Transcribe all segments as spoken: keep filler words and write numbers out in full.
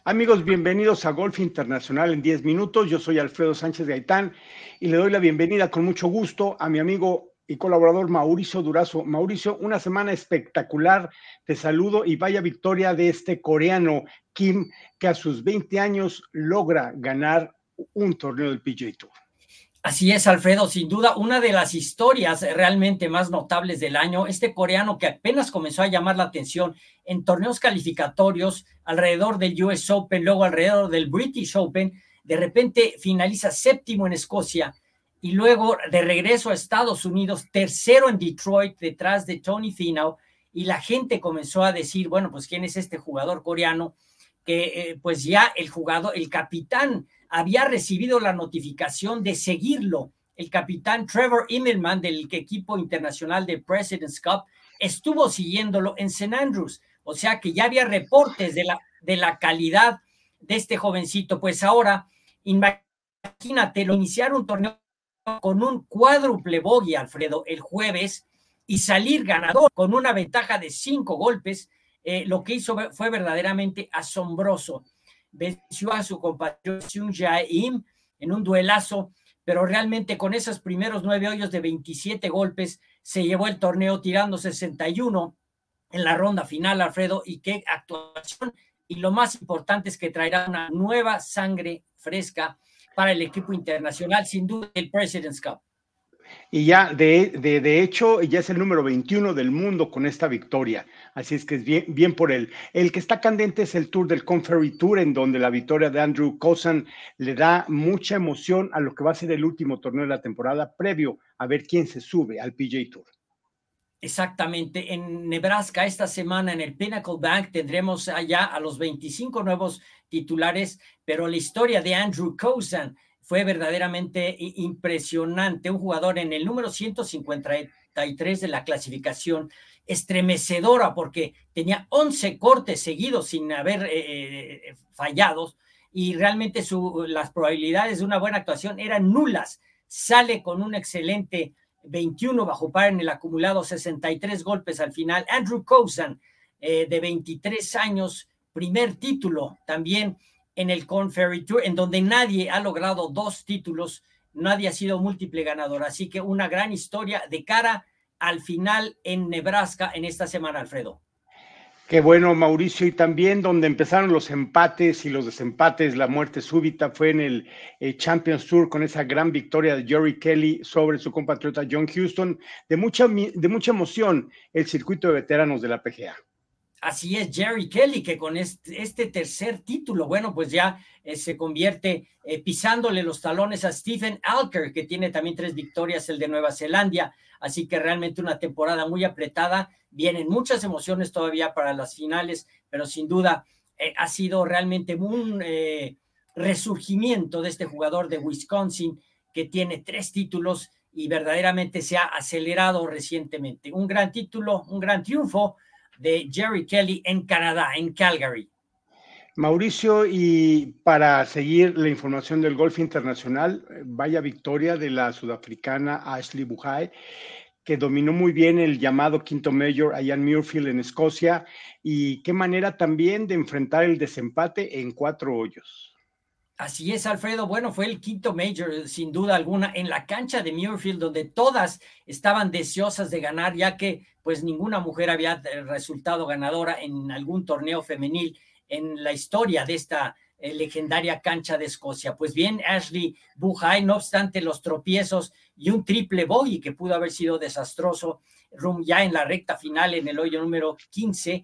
Amigos, bienvenidos a Golf Internacional en diez minutos. Yo soy Alfredo Sánchez Gaitán y le doy la bienvenida con mucho gusto a mi amigo y colaborador Mauricio Durazo. Mauricio, una semana espectacular. Te saludo y vaya victoria de este coreano Kim, que a sus veinte años logra ganar un torneo del P G A Tour. Así es, Alfredo, sin duda, una de las historias realmente más notables del año, este coreano que apenas comenzó a llamar la atención en torneos calificatorios alrededor del U S Open, luego alrededor del British Open, de repente finaliza séptimo en Escocia y luego de regreso a Estados Unidos, tercero en Detroit, detrás de Tony Finau, y la gente comenzó a decir, bueno, pues ¿quién es este jugador coreano? Que eh, pues ya el jugador, el capitán, había recibido la notificación de seguirlo. El capitán Trevor Immelman del equipo internacional de President's Cup estuvo siguiéndolo en Saint Andrews, o sea que ya había reportes de la, de la calidad de este jovencito. Pues ahora, imagínate, lo iniciaron un torneo con un cuádruple bogey, Alfredo, el jueves, y salir ganador con una ventaja de cinco golpes. Eh, lo que hizo fue verdaderamente asombroso. Venció a su compatriota Sung Jae-im en un duelazo, pero realmente con esos primeros nueve hoyos de veintisiete golpes se llevó el torneo tirando sesenta y uno en la ronda final, Alfredo, y qué actuación. Y lo más importante es que traerá una nueva sangre fresca para el equipo internacional, sin duda el President's Cup. Y ya, de, de, de hecho, ya es el número veintiuno del mundo con esta victoria. Así es que es bien, bien por él. El que está candente es el Tour del Conferry Tour, en donde la victoria de Andrew Cousin le da mucha emoción a lo que va a ser el último torneo de la temporada, previo a ver quién se sube al P G A Tour. Exactamente. En Nebraska esta semana en el Pinnacle Bank tendremos allá a los veinticinco nuevos titulares, pero la historia de Andrew Cousin fue verdaderamente impresionante. Un jugador en el número ciento cincuenta y tres de la clasificación, estremecedora porque tenía once cortes seguidos sin haber eh, fallados y realmente su, las probabilidades de una buena actuación eran nulas. Sale con un excelente veintiuno bajo par en el acumulado, sesenta y tres golpes al final. Andrew Cousin, eh, de veintitrés años, primer título también en el Conferry Tour, en donde nadie ha logrado dos títulos, nadie ha sido múltiple ganador. Así que una gran historia de cara al final en Nebraska en esta semana, Alfredo. Qué bueno, Mauricio, y también donde empezaron los empates y los desempates, la muerte súbita fue en el eh, Champions Tour con esa gran victoria de Jory Kelly sobre su compatriota John Houston, de mucha, de mucha emoción el circuito de veteranos de la P G A. Así es, Jerry Kelly, que con este, este tercer título, bueno, pues ya eh, se convierte eh, pisándole los talones a Stephen Alker, que tiene también tres victorias, el de Nueva Zelanda, así que realmente una temporada muy apretada, vienen muchas emociones todavía para las finales, pero sin duda eh, ha sido realmente un eh, resurgimiento de este jugador de Wisconsin, que tiene tres títulos y verdaderamente se ha acelerado recientemente. Un gran título, un gran triunfo de Jerry Kelly en Canadá, en Calgary. Mauricio, y para seguir la información del golf internacional, vaya victoria de la sudafricana Ashley Buhai, que dominó muy bien el llamado quinto Major allá en Muirfield, en Escocia, y qué manera también de enfrentar el desempate en cuatro hoyos. Así es, Alfredo. Bueno, fue el quinto Major, sin duda alguna, en la cancha de Muirfield, donde todas estaban deseosas de ganar, ya que pues ninguna mujer había resultado ganadora en algún torneo femenil en la historia de esta eh, legendaria cancha de Escocia. Pues bien, Ashley Buhai, no obstante los tropiezos y un triple bogey que pudo haber sido desastroso, ya en la recta final, en el hoyo número quince,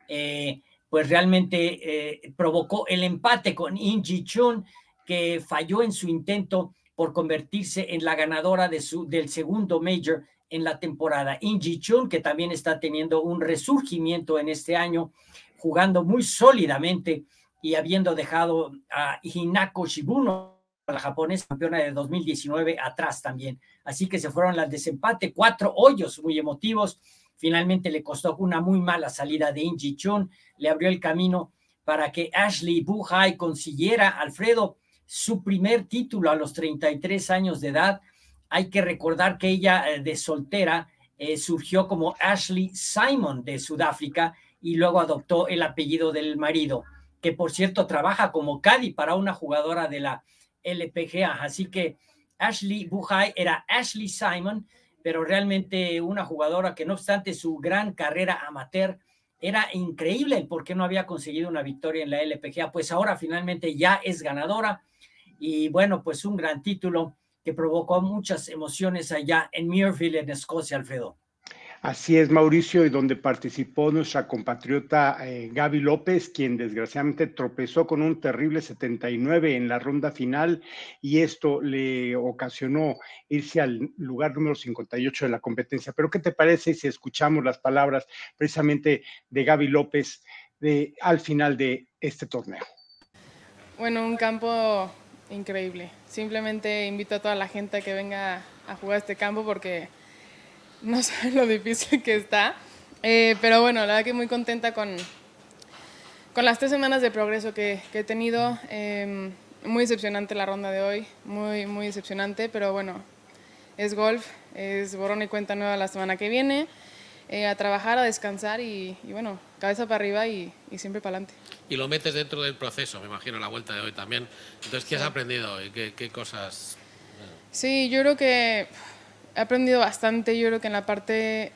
eh, pues realmente eh, provocó el empate con In Ji Chun, que falló en su intento por convertirse en la ganadora de su, del segundo Major en la temporada. In Ji Chun, que también está teniendo un resurgimiento en este año, jugando muy sólidamente y habiendo dejado a Hinako Shibuno, la japonesa campeona de dos mil diecinueve, atrás también. Así que se fueron al desempate, cuatro hoyos muy emotivos. Finalmente le costó una muy mala salida de In Ji Chun, le abrió el camino para que Ashley Buhai consiguiera, Alfredo, su primer título a los treinta y tres años de edad. Hay que recordar que ella de soltera eh, surgió como Ashley Simon de Sudáfrica y luego adoptó el apellido del marido. que por cierto trabaja como caddy para una jugadora de la L P G A. Así que Ashley Buhai era Ashley Simon, pero realmente una jugadora que no obstante su gran carrera amateur, era increíble el por qué no había conseguido una victoria en la L P G A, pues ahora finalmente ya es ganadora y bueno, pues un gran título que provocó muchas emociones allá en Muirfield, en Escocia, Alfredo. Así es, Mauricio, y donde participó nuestra compatriota eh, Gaby López, quien desgraciadamente tropezó con un terrible setenta y nueve en la ronda final, y esto le ocasionó irse al lugar número cincuenta y ocho de la competencia. Pero, ¿qué te parece si escuchamos las palabras precisamente de Gaby López de, al final de este torneo? Bueno, un campo increíble. Simplemente invito a toda la gente a que venga a jugar este campo porque no saben lo difícil que está. Eh, pero bueno, la verdad que muy contenta con, con las tres semanas de progreso que, que he tenido. Eh, muy decepcionante la ronda de hoy, muy, muy decepcionante, pero bueno, es golf, es borrón y cuenta nueva la semana que viene. Eh, a trabajar, a descansar y, y bueno, cabeza para arriba y, y siempre para adelante. Y lo metes dentro del proceso, me imagino, la vuelta de hoy también. Entonces, ¿qué sí. has aprendido y qué, qué cosas? Sí, yo creo que he aprendido bastante. Yo creo que en la parte,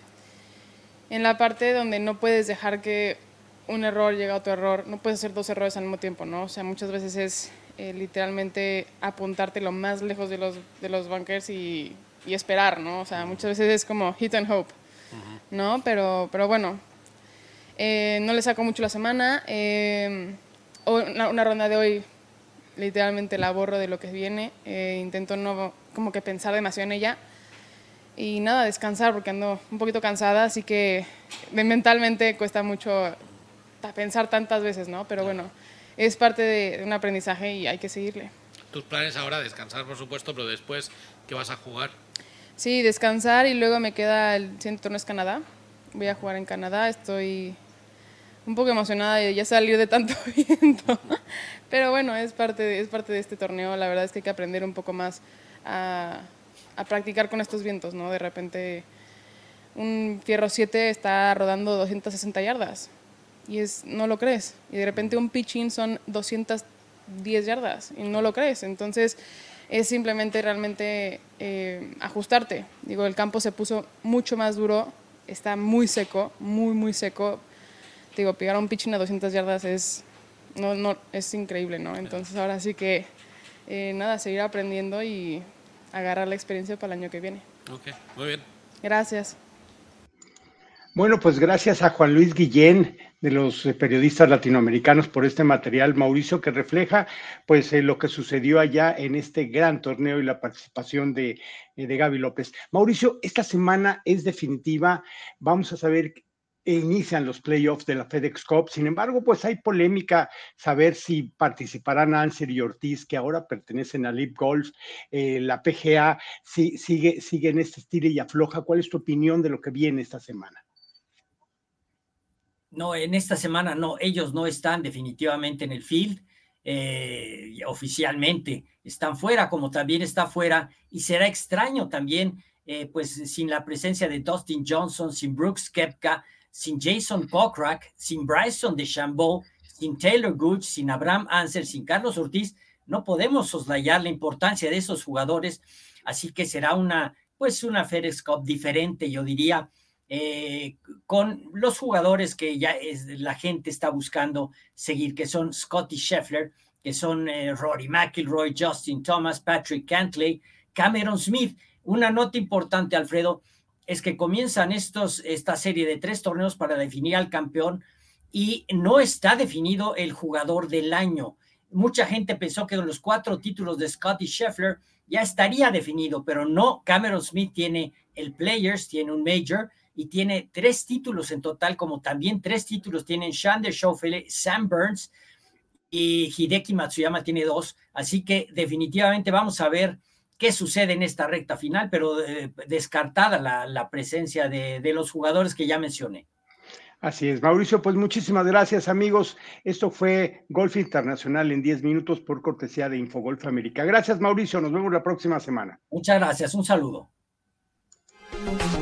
en la parte donde no puedes dejar que un error llegue a otro error, no puedes hacer dos errores al mismo tiempo, ¿no? O sea, muchas veces es eh, literalmente apuntarte lo más lejos de los, de los bunkers y, y esperar, ¿no? O sea, muchas veces es como hit and hope. ¿No? Pero, pero bueno, eh, no le saco mucho la semana. Eh, una, una ronda de hoy literalmente la borro de lo que viene. Eh, intento no como que pensar demasiado en ella. Y nada, descansar porque ando un poquito cansada, así que mentalmente cuesta mucho pensar tantas veces, ¿no? Pero bueno, es parte de, de un aprendizaje y hay que seguirle. Tus planes ahora, descansar por supuesto, pero después, ¿qué vas a jugar? Sí, descansar y luego me queda el siguiente torneo es Canadá. Voy a jugar en Canadá, estoy un poco emocionada de ya salir de tanto viento. Pero bueno, es parte, de, es parte de este torneo. La verdad es que hay que aprender un poco más a, a practicar con estos vientos, ¿no? De repente un fierro siete está rodando doscientas sesenta yardas y es, no lo crees. Y de repente un pitching son doscientas diez yardas y no lo crees. Entonces es simplemente realmente eh, ajustarte. Digo, el campo se puso mucho más duro, está muy seco, muy, muy seco. Digo, pegar a un pitching a doscientas yardas es, no, no, es increíble, ¿no? Entonces ahora sí que, eh, nada, seguir aprendiendo y agarrar la experiencia para el año que viene. Ok, muy bien. Gracias. Bueno, pues gracias a Juan Luis Guillén, de los periodistas latinoamericanos, por este material, Mauricio, que refleja pues eh, lo que sucedió allá en este gran torneo y la participación de, eh, de Gaby López. Mauricio, esta semana es definitiva, vamos a saber, eh, inician los playoffs de la FedEx Cup, sin embargo, pues hay polémica saber si participarán Anser y Ortiz, que ahora pertenecen a Live Golf, eh, la P G A si, sigue, sigue en este estilo y afloja. ¿Cuál es tu opinión de lo que viene esta semana? No, en esta semana no, ellos no están definitivamente en el field, eh, oficialmente están fuera, como también está fuera, y será extraño también, eh, pues sin la presencia de Dustin Johnson, sin Brooks Koepka, sin Jason Kokrak, sin Bryson DeChambeau, sin Taylor Gooch, sin Abraham Anser, sin Carlos Ortiz, no podemos soslayar la importancia de esos jugadores, así que será una, pues una FedEx Cup diferente, yo diría, Eh, con los jugadores que ya es, la gente está buscando seguir, que son Scotty Scheffler, que son eh, Rory McIlroy, Justin Thomas, Patrick Cantlay, Cameron Smith. Una nota importante, Alfredo, es que comienzan estos, esta serie de tres torneos para definir al campeón y no está definido el jugador del año. Mucha gente pensó que con los cuatro títulos de Scotty Scheffler ya estaría definido, pero no. Cameron Smith tiene el Players, tiene un Major, y tiene tres títulos en total, como también tres títulos tienen Xander Schauffele, Sam Burns y Hideki Matsuyama tiene dos, así que definitivamente vamos a ver qué sucede en esta recta final, pero eh, descartada la, la presencia de, de los jugadores que ya mencioné. Así es, Mauricio, pues muchísimas gracias, amigos. Esto fue Golf Internacional en diez minutos por cortesía de Infogolf América. Gracias, Mauricio, nos vemos la próxima semana. Muchas gracias, un saludo.